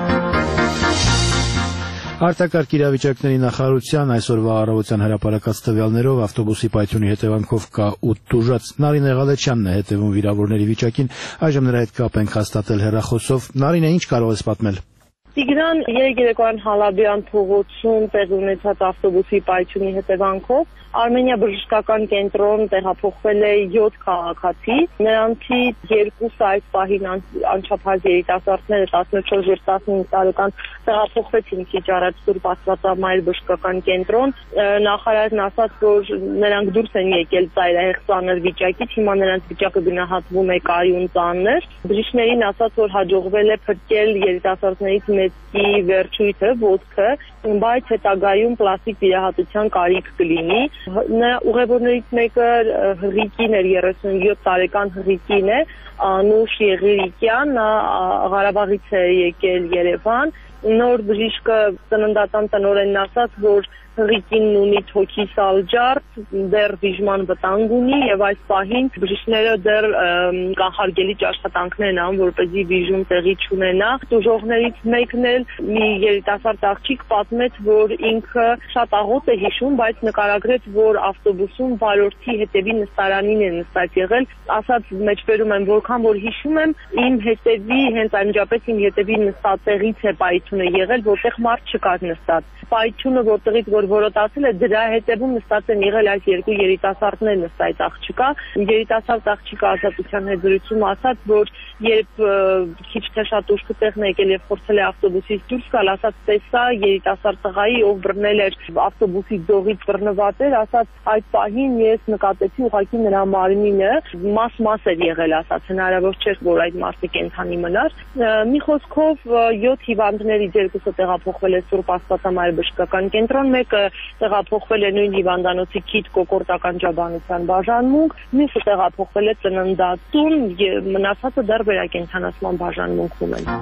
D: Արտակարգ իրավիճակների նախարարության այսօրվա առավոտյան հրապարակած տվյալներով ավտոբուսի պայթյունի հետևանքով կա 8 տուժած։ Նարինե Ղալեչյանն է հետևում վիրավորների վիճակին, այժմ նրա հետ կապ ենք հաստատել հեռախոսով։ Նարինե, ինչ կարող ես պատմել։
O: Տիգրան, երեկոյան Հալաբյան փողոցում տեղի ունեցած ավտոբուսի պայթյունի հետևանքով Արմենիա բժշկական կենտրոն տեղափոխվել է 7 քաղաքացի, նրանցից 2-ը այս պահին անչափահաս երիտասարդները 14 եւ 15 տարեկան տեղափոխվեցին քիչ առաջ Սուրբ Աստվածամայր բժշկական կենտրոն։ Նախարարն ասաց, որ նրանք դուրս են եկել ծայրահեղ ծանր վիճակից, հիմա նրանց վիճակը գնահատվում է կայուն ծանր։ Բժիշկներին ասաց, որ հաջողվել է փրկել երիտասարդներից մեկի վերջույթը, ոտքը, բայց հետագայում պլաստիկ վիրահատության կարիք կլինի։ Ուղևորներից մեկը հղիկին էր, 37 տարեկան հղիկին է, Անուշ Եղիրիկյան, նա Ղարաբաղից է եկել Երևան։ Նոր բժիշկը ծննդատան տնօրենն ասաց, որ հղիկինն ունի թոքի սալջարդ, դեռ վիժման վտանգ ունի եւ այս պահին բժիշկները դեռ կանխարգելիչ աշխատանքներ են անում, որպեսզի վիժում տեղի չունենա։ Տուժողներից մեկն էլ մի երիտասարդ աղջիկ պատմեց, որ ինքը շատ աղոտ է հիշում, բայց նկարագրեց, որ ավտոբուսում վարորդի հետևի նստարանին է նստած եղել, ասաց մեջբերում եմ, որքան որ հիշում եմ, իմ հետևի հենց անջապես իմ հետևի նստածեղից է պայթյունը եղել, որտեղ մարդ չկար նստած։ Պայթյունը որտեղից որ որոտացել է, դրա հետևում նստած են եղել այս երկու երիտասարդներն ըստ այդ աղջկա։ Երիտասարդ աղջիկը ազատության հետ զրույցում ասաց, որ երբ քիչ թե շատ ուշքը տեղն է եկել եւ փորձել է ավտոբուսից դուրս գալ, ասաց տեսա երիտասարդ տղայի, ով բռնել էր ավտոբուսի ձողից բռնված էր, ասաց այդ պահին ես նկատեցի ուղղակի նրա մարմինը մաս էր եղել, ասաց հնարավոր չէր, որ այդ մարդը կենթանի մնար։ Մի խոսքով 7 հիվանդներից 2-ը տեղափոխվել է Սուրբ Աստվածամայր բժշկական կենտրոն, մեկը տեղափոխվել է նույն հիվանդանոցի քիթ կոկորտական ջաբանության բաժանմունք, մյուսը տեղափոխվել է ծննդատուն, մնացածը դեռ վերակենդանացման բաժանմունքում են։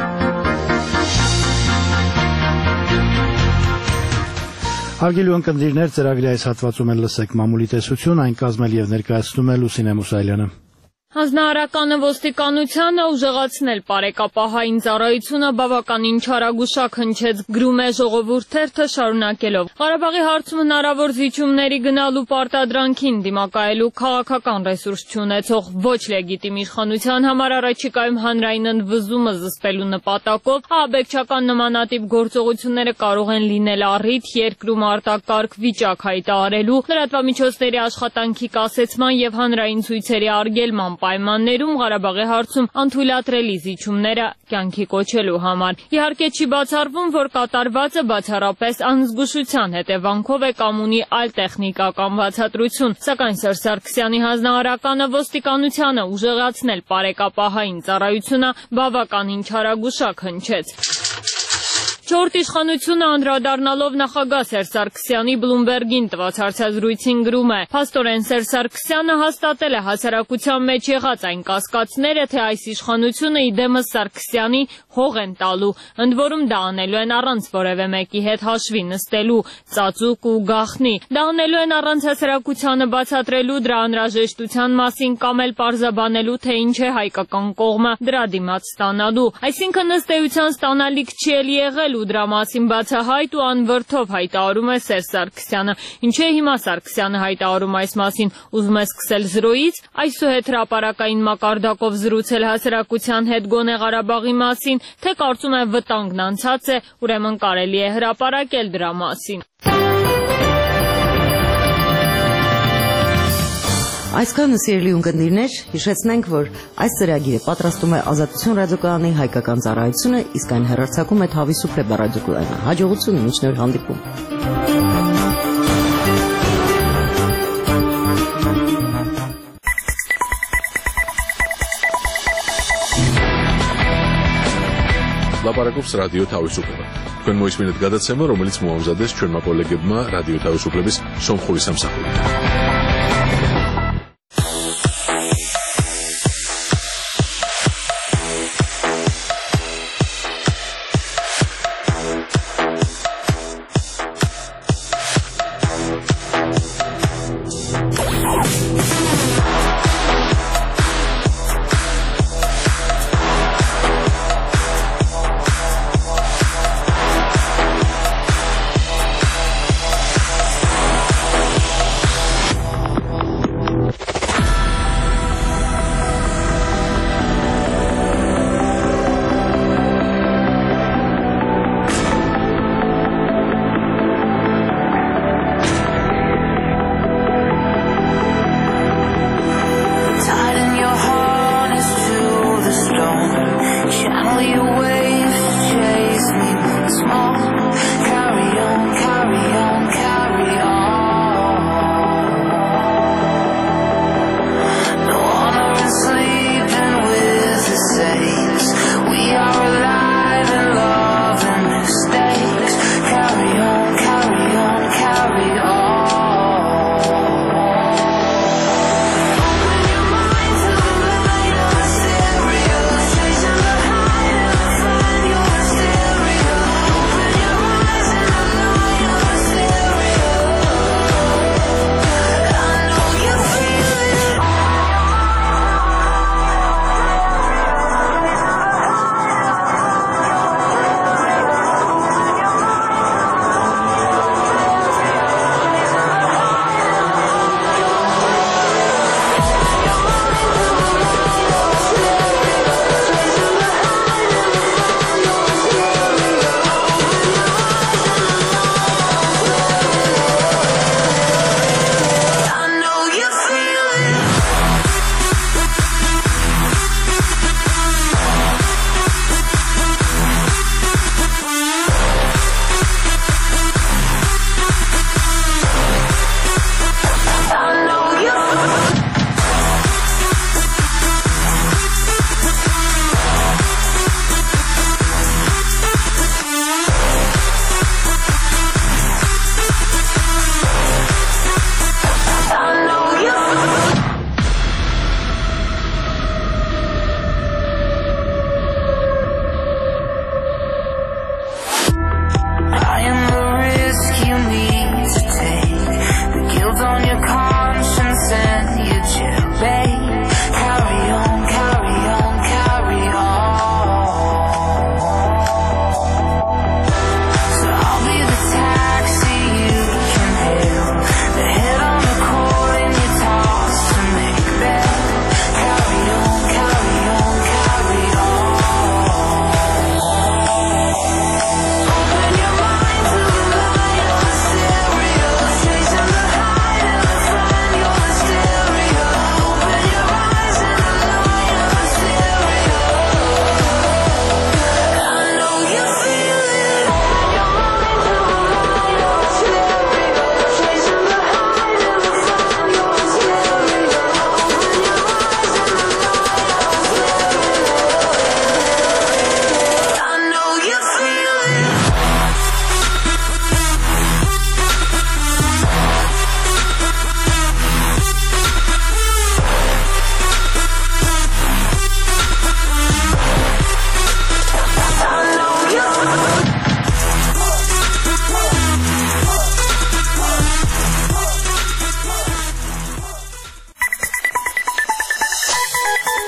D: Հարգելի ունկնդիրներ, ծրագրի այս հատվածում էլ լսեք մամուլի տեսություն, այն կազմել եւ ներկայացնում է Լուսինե Մուսայելյանը։
E: Հանձնարարականը ոստիկանությանը ուժեղացնել պարեկապահային ծառայությունը բավականին չարագուշակ հնչեց, գրում է Ժողովուրդ թերթը շարունակելով։ Ղարաբաղի հարցում հնարավոր զիջումների գնալու պարտադրանքին դիմակայելու քաղաքական ռեսուրս չունեցող ոչ լեգիտիմ իշխանության համար առաջիկայում հանրային ընդվզումը զսպելու նպատակով ահաբեկչական նմանատիպ գործողությունները կարող են լինել առիթ երկրում արտակարգ վիճակ հայտարարելու, լրատվամիջոցների աշխատանքի կասեցման եւ հանրային ցույցերի արգելման պայմաններում Ղարաբաղի հարցում անթույլատրելի զիջումները կյանքի կոչելու համար։ Իհարկե չի բացառվում, որ կատարվածը բացառապես անզգուշության հետևանքով է կամ ունի այլ տեխնիկական բացատրություն, սակայն Սերժ Սարգսյանի հանձնարարականը ոստիկանությանը ուժեղացնել պարեկապահային ծառայությունը բավականին չարագուշակ հնչեց։ Չորրորդ իշխանությունը անդրադառնալով նախագահ Սերժ Սարգսյանի Բլումբերգին տված հարցազրույցին գրում է. Փաստորեն Սերժ Սարգսյանը հաստատել է հասարակության մեջ եղած այն կասկածները, թե այս իշխանությունը իդեմս Սարգսյանի հող են տալու, ընդ որում դա անելու են առանց որևէ մեկի հետ հաշվի նստելու, ծածուկ ու գաղտնի։ Դա անելու են առանց հասարակությանը բացատրելու դրա անհրաժեշտության մասին կամ էլ պարզաբանելու, թե ինչ է հայկական կողմը դրա դիմաց ստանալու։ Այսինքն ըստ էության ստանալիք չի էլ եղել ու դրա մասին բացահայտ ու անվրդով հայտարարում է Սերժ Սարգսյանը։ Ինչու է հիմա Սարգսյանը հայտարարում այս մասին, ուզում է սկսել զրոյից, այսուհետ հրապարակային մակարդակով զրուցել հասարակության հետ գոնե Ղարաբաղի մասին, թե կարծում է վտանգն անցած է, ուրեմն կարելի է հրապարակել դրա մասին։
C: Այսքանը սիրելի ունկնդիրներ, հիշեցնենք, որ այս ծրագիրը պատրաստում է Ազատություն ռադիոկայանի հայկական ծառայությունը, իսկ այն հեռարձակում է Թավիսուփլե ռադիոկայանը։ Հաջողություն, մինչ նոր հանդիպում։
A: Լապարակობს ռադիո Թավիսուփլե։ Քան մոյսմինդ գադացեմը, რომელიც մոամզադես ჩვენ մակոլեգებმა ռադիո Թավիսուփլების սոմխորի სამსახური։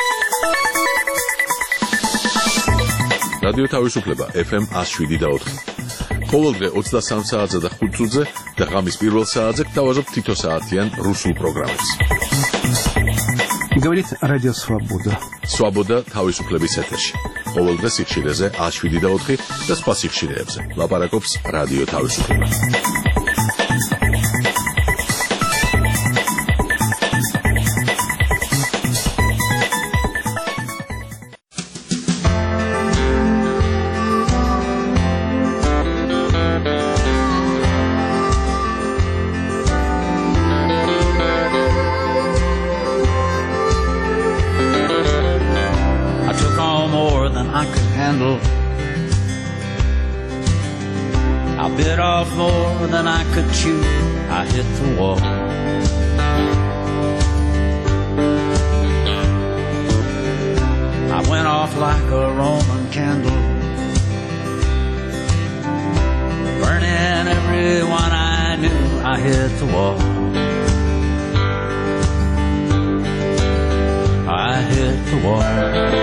A: რადიო თავისუფლება FM 107.4 ყოველდღე 23 საათზე და 5 წუთზე და ღამის პირველ საათზე გთავაზობ თითო საათიან რუსულ პროგრამებს.
P: Говорит Радио Свобода.
A: Свобода თავისუფლების ეთერში. ყოველდღე სიხშირეზე 107 და 4 და სხვა სიხშირეებზე. ლაპარაკობს რადიო თავისუფლება.
Q: I bit off more than I could chew. I hit the wall. I went off like a Roman candle, burning everyone I knew. I hit the wall. I hit the wall.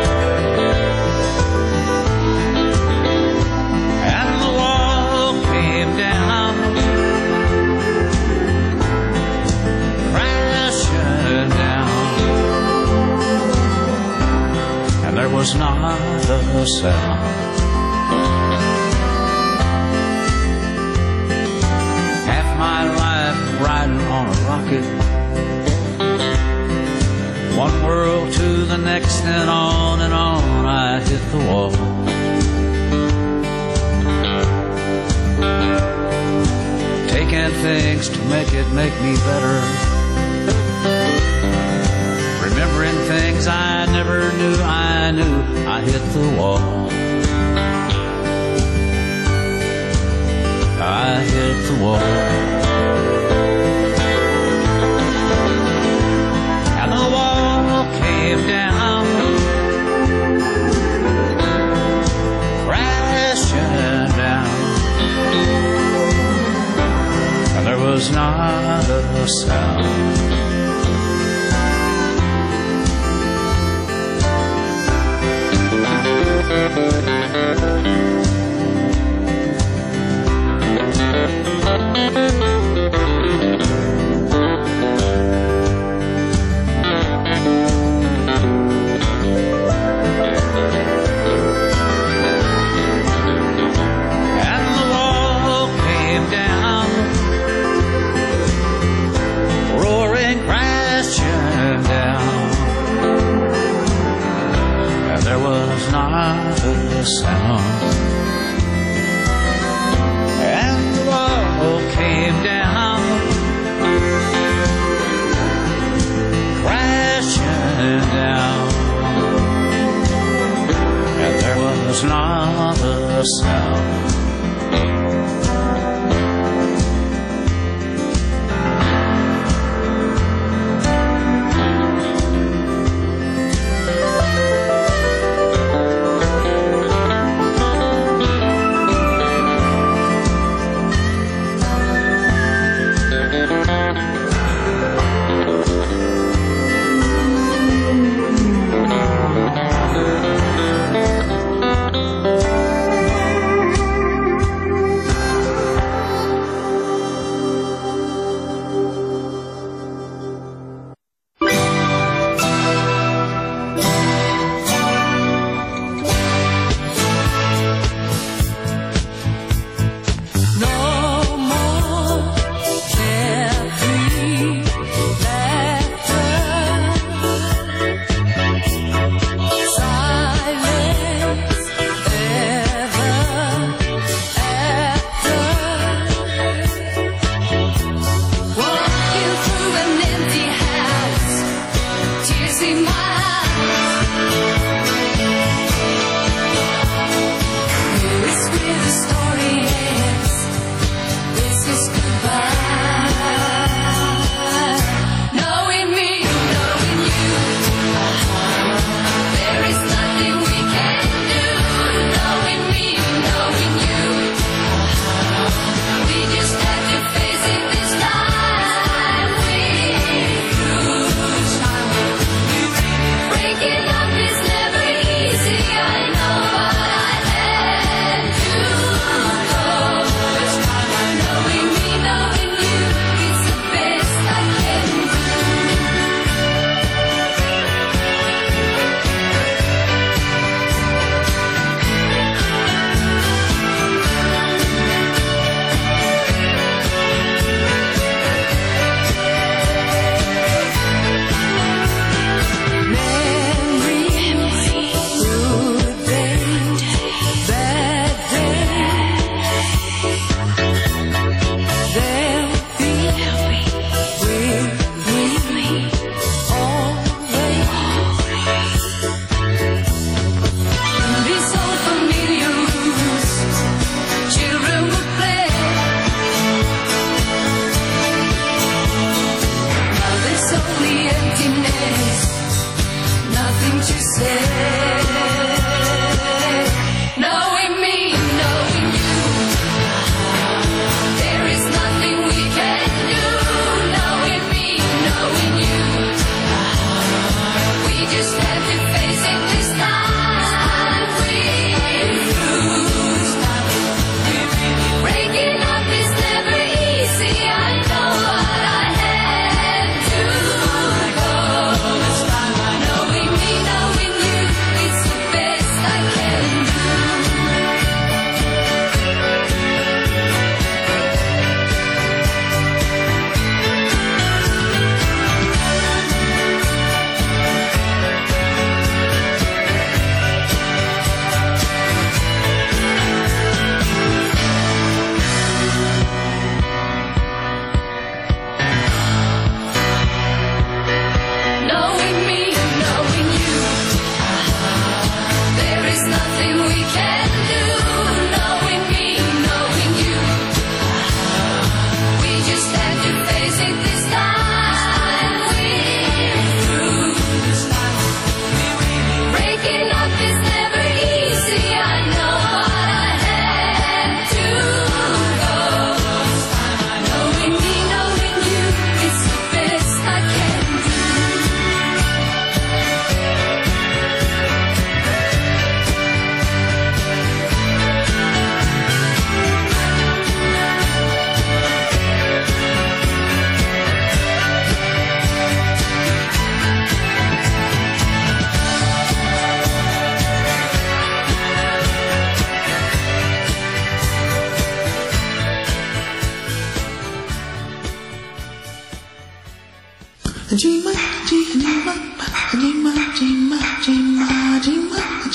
Q: There was not a sound. Half my life riding on a rocket, one world to the next and on I hit the wall. Taking things to make me better, remembering things I never knew. I hit the wall. I hit the wall. And the wall came down, crashing down, and there was not a sound. Sound. And the wall came down, crashing down, and there was not a sound.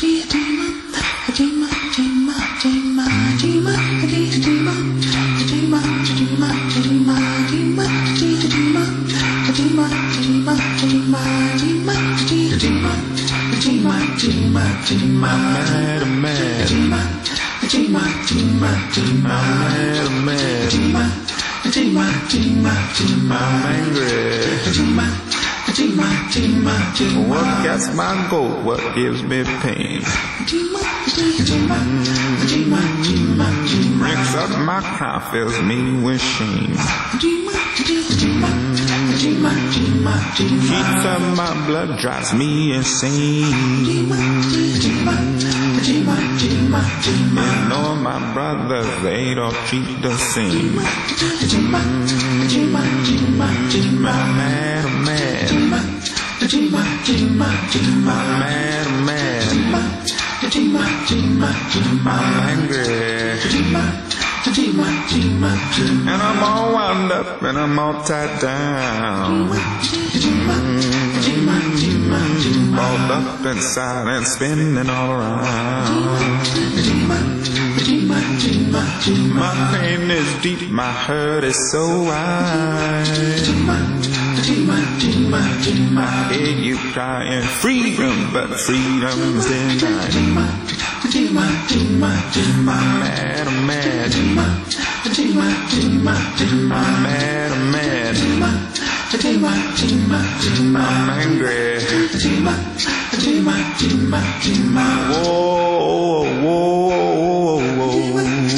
P: What gets my goat? What gives me pain? Breaks up my crown, fills me with shame. Heats up my blood, drives me insane. And all my brothers, they don't treat the same. I'm mad, I'm mad. I'm mad, I'm mad. I'm angry. And I'm all wound up and I'm all tied down. Balled up inside and spinning all around. My pain is deep, my hurt is so wide. I hear you crying freedom, but freedom's denied. I'm mad, I'm mad. I'm mad, I'm mad. I'm angry. Whoa, whoa, whoa.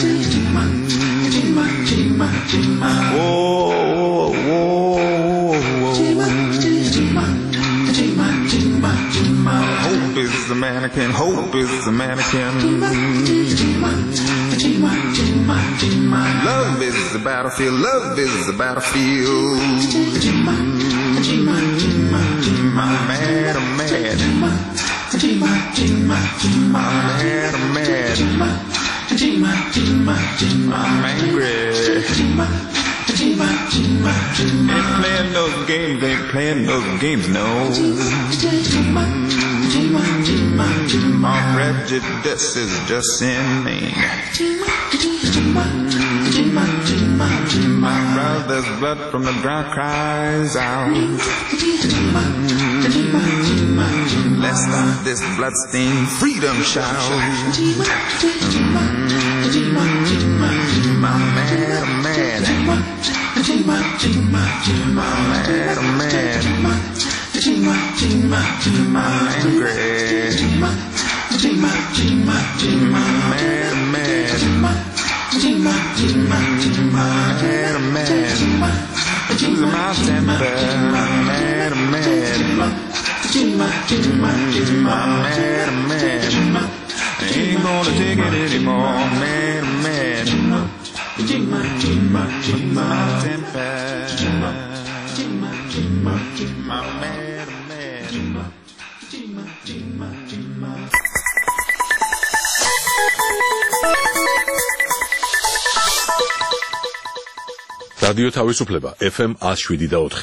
P: Hope is the mannequin, hope is the mannequin. Love is the battlefield, love is the battlefield. I'm mad, I'm mad. I'm mad, I'm mad. I'm angry. Ain't playing those games, ain't playing those games, no. Our prejudice is just inane. My brother's blood from the ground cries out. Let's stop this bloodstained freedom shout. I'm mad, I'm mad. I'm mad, I'm mad. I'm angry. I'm mad, I'm mad. I'm mad, I'm mad. Losing my temper. I'm mad, I'm mad. I'm mad, I'm mad. I ain't gonna take it anymore. I'm mad, I'm mad. Losing my temper. I'm mad, I'm mad.
A: რადიო თავისუფლება FM 107.4.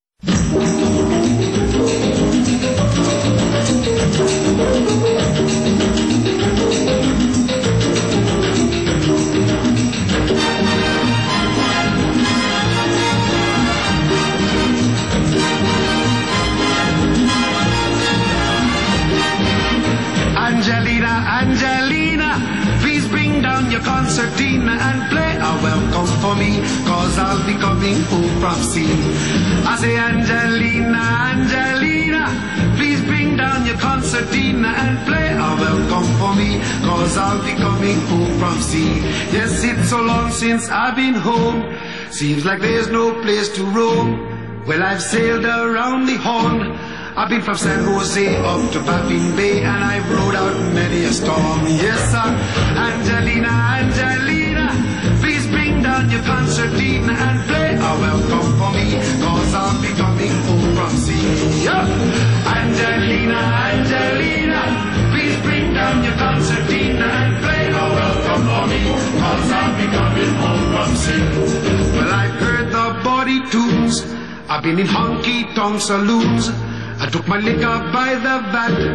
R: Angelina, Angelina, please bring down your concertina and play a welcome for me, cause I'll be coming home from sea. I say Angelina, Angelina, please bring down your concertina and play a welcome for me, cause I'll be coming home from sea. Yes, it's so long since I've been home, seems like there's no place to roam. Well, I've sailed around the Horn, I've been from San Jose up to Baffin Bay, and I've rode out many a storm. Yes, sir. Angelina, Angelina, please bring down your concertina and play a welcome for me, cause I'll be coming home from sea. Yeah. Angelina, Angelina, please bring down your concertina and play a welcome for me, cause I'll be coming home from sea. Well, I've heard the body tunes, I've been in honky-tonk saloons, I took my liquor by the vat,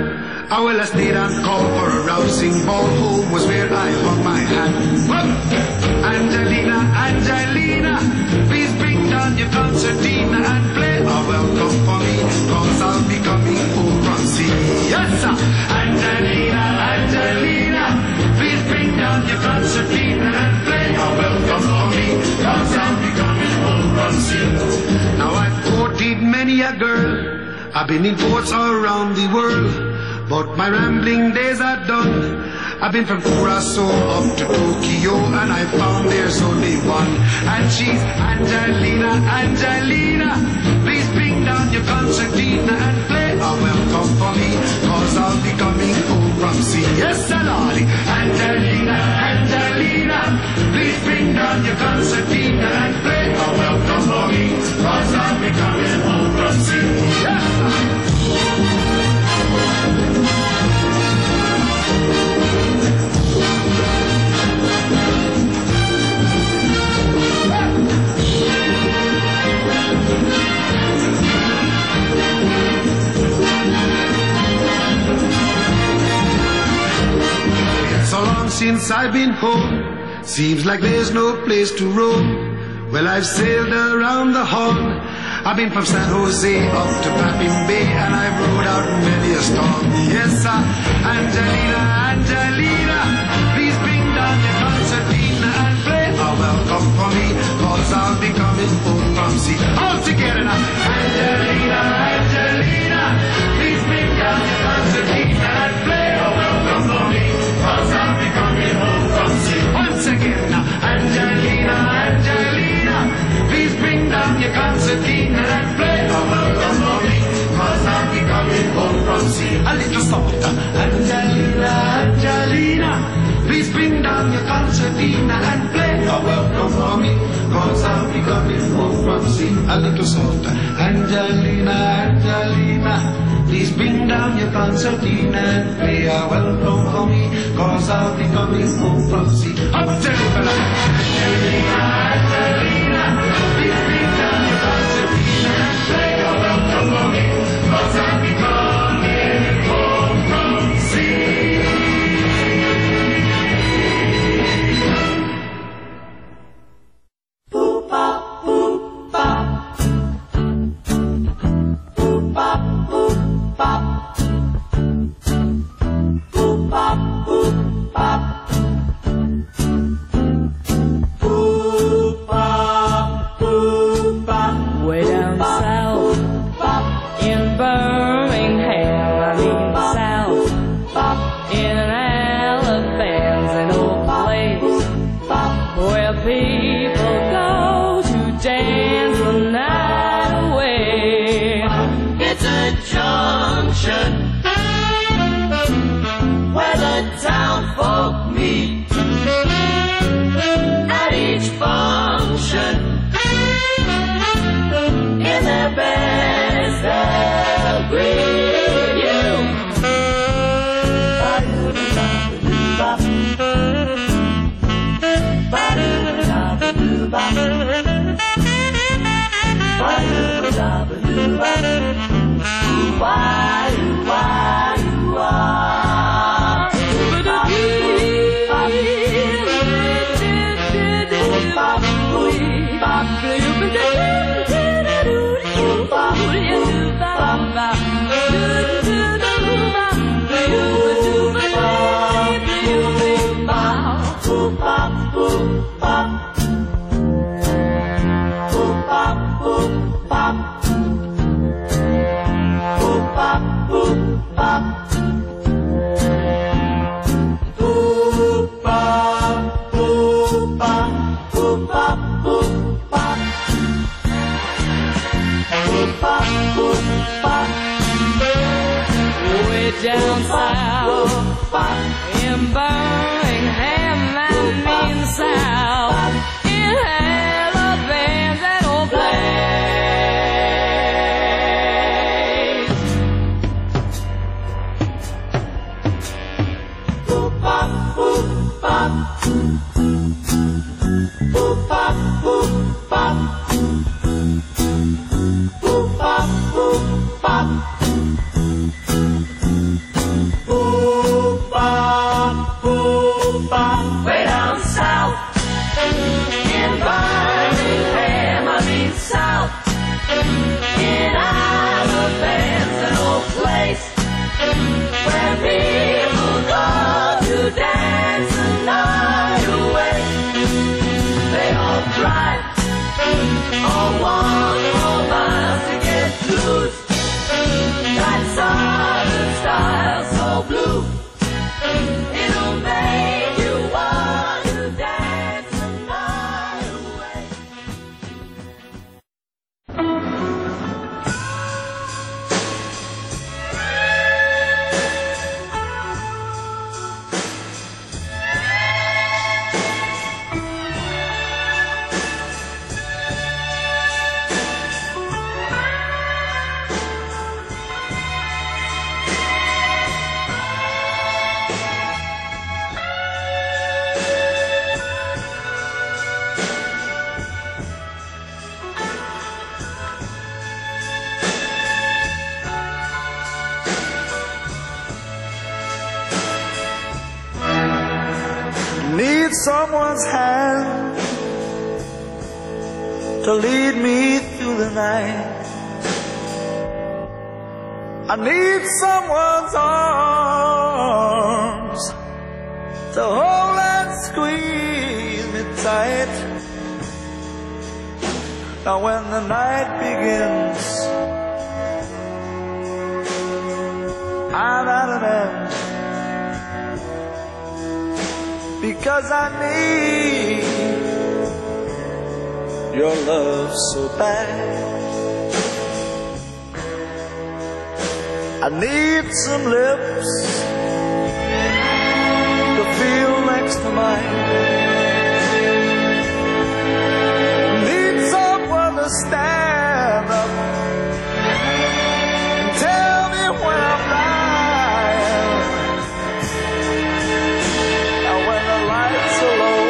R: I will stayed and called for a rousing ball. Home was where I hung my hat. Whoop! Angelina, Angelina, please bring down your concertina and play a welcome for me, cause I'll be coming home from sea. Yes, sir! Angelina, Angelina, please bring down your concertina and play a welcome for me, cause I'll be coming home from sea. Now I've courted many a girl, I've been in ports all around the world, but my rambling days are done. I've been from Curacao up to Tokyo, and I found there's only one, and she's Angelina, Angelina. Please bring down your concertina and play a welcome for me, cause I'll be coming home from sea. Yes, Lolly. Angelina, Angelina, please bring down your concertina and play a welcome for me, cause I'll be coming home from sea. Yes, so long since I've been home, seems like there's no place to roam. Well, I've sailed around the Horn, I've been from San Jose up to Baffin Bay, and I've rode out many a storm. Yes, sir. Angelina, Angelina, please bring down your concertina and play a welcome for me, cause I'll be coming home from sea. All together now. Angelina, Angelina, please bring down your concertina and play a welcome for me, cause I'll be coming home from sea. Once again now. Angelina, Angelina, please bring down your concertina and play a welcome for me, cause I'll be coming home from sea. A little softer. Angelina, Angelina, please bring down your concertina and play a welcome for me, cause I'll be coming home from sea. A little softer. Angelina, Angelina, please bring down your concertina and play a welcome for me, cause I'll be coming home from sea. Up there, Angelina, Angelina, please bring down your concertina and play a welcome for me, cause I'll be coming home from sea. Boop, bop, boop, bop. Boop, bop, boop, bop. Boop, bop, boop, bop. Boop, bop, boop, bop.
S: Way down south in Birmingham, I mean south in Alabama's an old place where people go to dance the night away.
P: It's a junction where the town folk meet at each function. In their best they'll greet you.
S: Down south in Birmingham, I mean south in Alabama's that old place. Boop bop boop bop, boop bop boop bop, boop bop boop bop. need someone's hand to lead me through the night. I need someone's arms to hold and squeeze me tight. Now when the night begins, I'm at an end, because I need your love so bad. I need some lips to feel next to mine. Need someone to stand up and tell me when I'm lying. And when the lights are low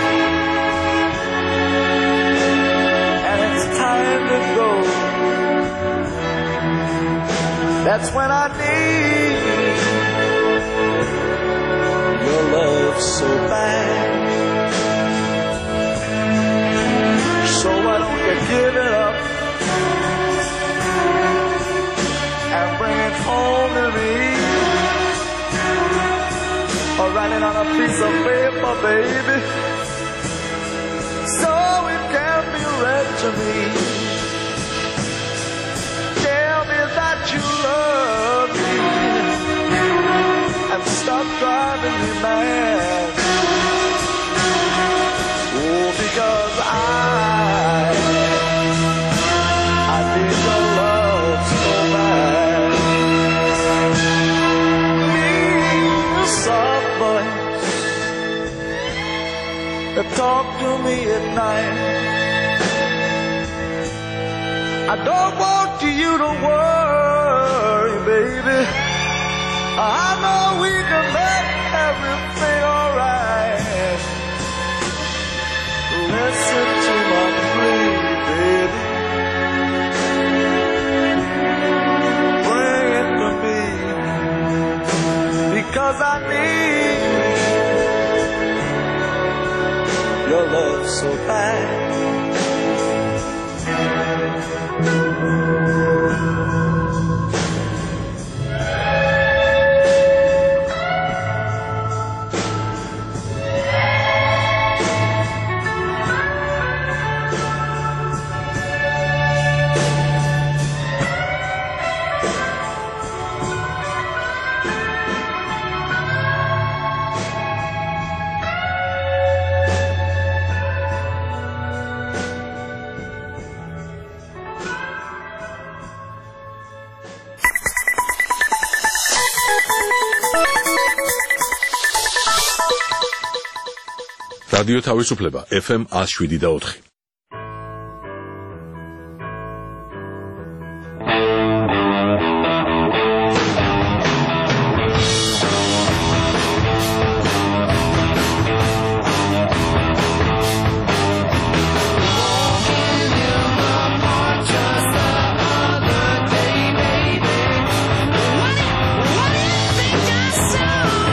S: and it's time to go, that's when I need your love so bad. So why don't you give it up and bring it home to me, or write it on a piece of paper, baby, so it can be read to me. That you love me and stop driving me mad. Oh, because I need your love so bad. Need a soft voice to talk to me at night. I don't want you to worry, baby. I know we can make everything alright. Listen to my plea, baby. Bring it to me, because I need your love so bad.
A: რადიო თავისუფლება FM 107.4.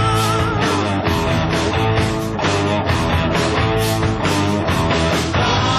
S: Oh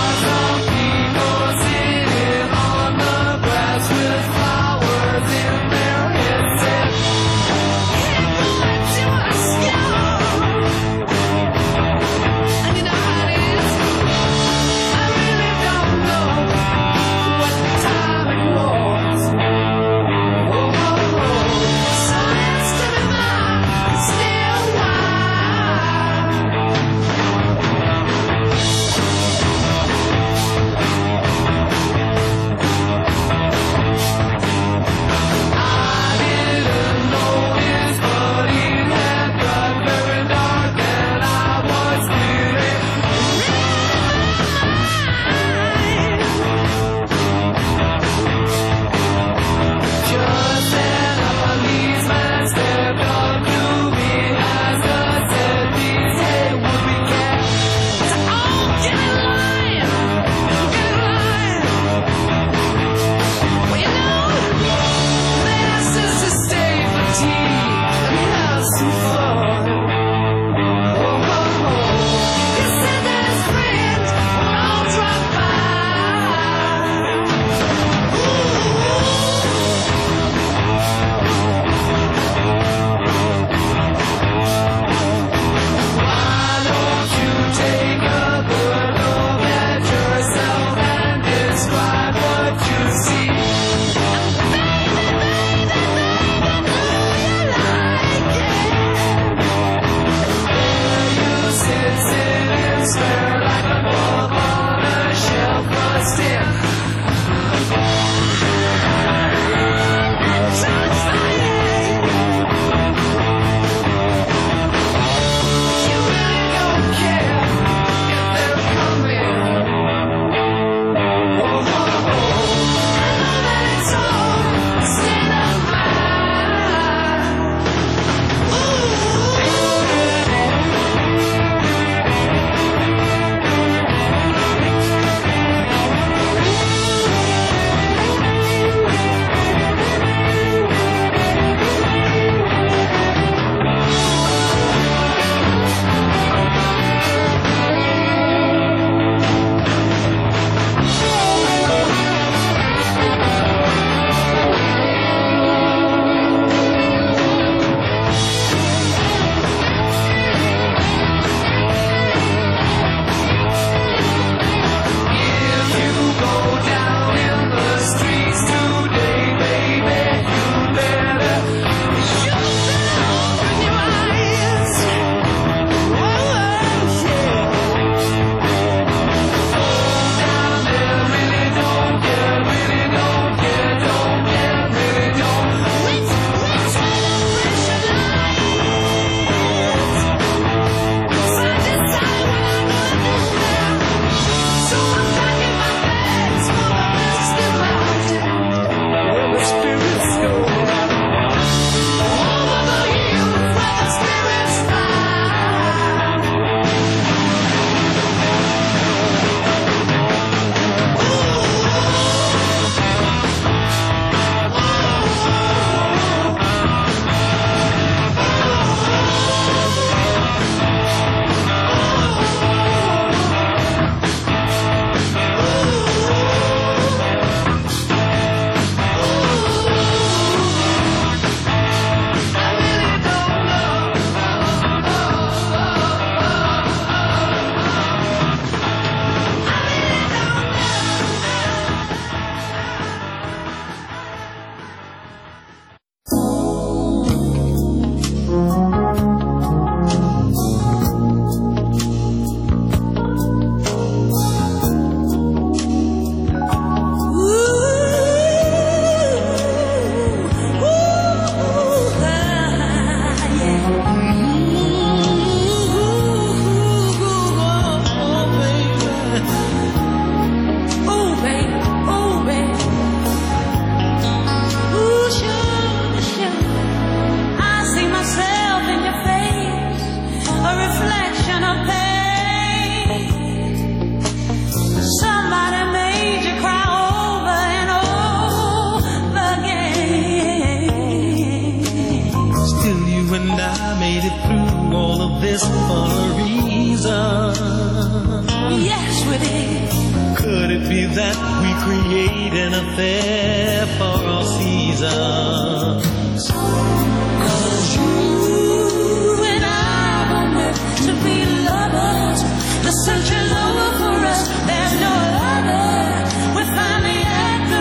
S: through all of this for a reason.
T: Yes, we did.
S: Could it be that we create an affair for all seasons?
T: 'Cause you and I were meant to be lovers. The search is over for us. There's no other. We're finally at the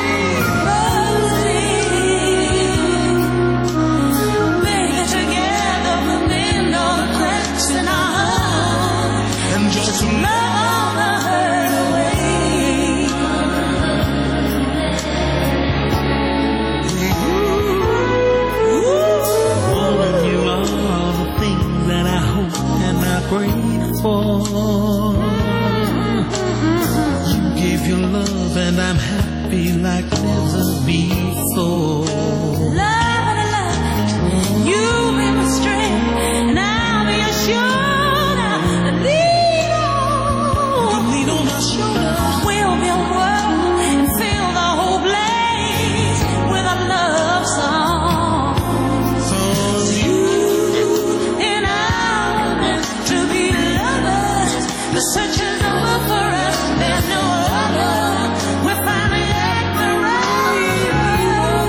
T: rainbow. Baby, together we'll mend all the cracks in our heart.
S: And just to
T: love all the hurt away.
S: Oh, and you are all the things that I hope and I pray for. You gave your love and I'm happy like never before.
T: Love, you be my strength and I'll be your shoulder. Lean on my shoulder. We'll build a world and fill the whole place with a love song. So you and I were meant to be lovers. The search is over for us. There's no other. We're finally at the rainbow.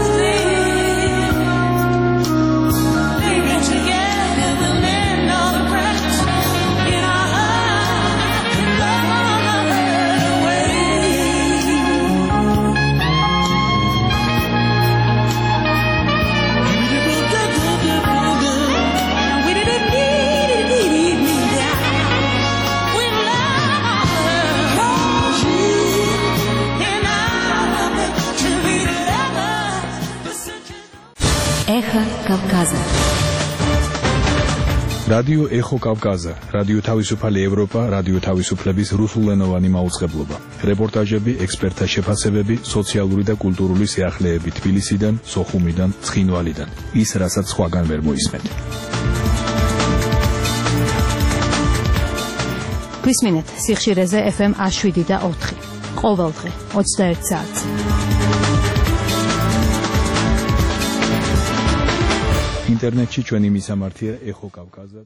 T: Baby, together we'll mend all the cracks in our heart and love all the hurt away. We didn't need me down. We love her. 'Cause you and I were meant to be lovers.
U: Эхо Кавказа.
V: რადიო ეხო კავკაზა, რადიო თავისუფალი ევროპა, რადიო თავისუფლების რუსულენოვანი მაუწყებლობა. რეპორტაჟები, ექსპერტთა შეფასებები, სოციალური და კულტურული სიახლეები თბილისიდან, სოხუმიდან, ცხინვალიდან. ის, რასაც სხვაგან ვერ მოისმენთ.
U: გვისმინეთ სიხშირეზე FM 107 და 4. ყოველდღე 21 საათზე.
V: ინტერნეტში ჩვენი მისამართია ეხო კავკაზა.